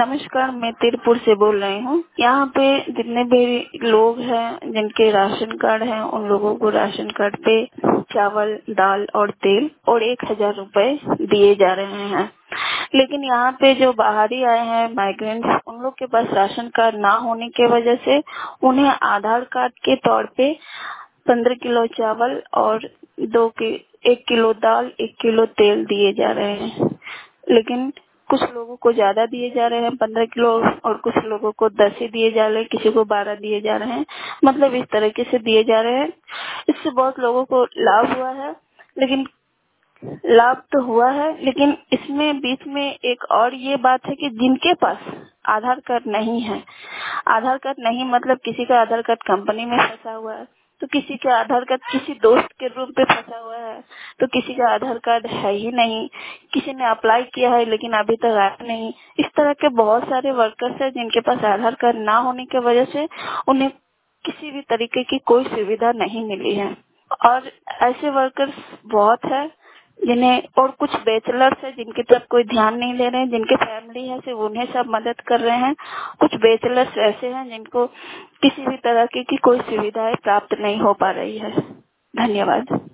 नमस्कार, मैं तिरपुर से बोल रही हूँ। यहाँ पे जितने भी लोग हैं जिनके राशन कार्ड हैं, उन लोगों को राशन कार्ड पे चावल, दाल और तेल और 1000 रुपए दिए जा रहे हैं। लेकिन यहाँ पे जो बाहरी आए हैं माइग्रेंट्स, उन लोग के पास राशन कार्ड ना होने की वजह से उन्हें आधार कार्ड के तौर पे 15 किलो चावल और 1 किलो दाल, 1 किलो तेल दिए जा रहे हैं। लेकिन कुछ लोगों को ज्यादा दिए जा रहे हैं 15 किलो, और कुछ लोगों को 10 ही दिए जा रहे हैं, किसी को 12 दिए जा रहे हैं। मतलब इस तरीके से दिए जा रहे हैं। इससे बहुत लोगों को लाभ हुआ है, लेकिन लाभ तो हुआ है, लेकिन इसमें बीच में एक और ये बात है कि जिनके पास आधार कार्ड नहीं है, आधार कार्ड नहीं मतलब किसी का आधार कार्ड कंपनी में फंसा हुआ है, तो किसी का आधार कार्ड किसी दोस्त के रूप पे फंसा हुआ है, तो किसी का आधार कार्ड है ही नहीं, किसी ने अप्लाई किया है लेकिन अभी तक आया नहीं। इस तरह के बहुत सारे वर्कर्स हैं जिनके पास आधार कार्ड ना होने की वजह से उन्हें किसी भी तरीके की कोई सुविधा नहीं मिली है। और ऐसे वर्कर्स बहुत है जिन्हें, और कुछ बैचलर्स है जिनकी तरफ कोई ध्यान नहीं दे रहे हैं, जिनके फैमिली है सिर्फ उन्हें सब मदद कर रहे हैं। कुछ बैचलर्स ऐसे हैं जिनको किसी भी तरह की कोई सुविधाएं प्राप्त नहीं हो पा रही है। धन्यवाद।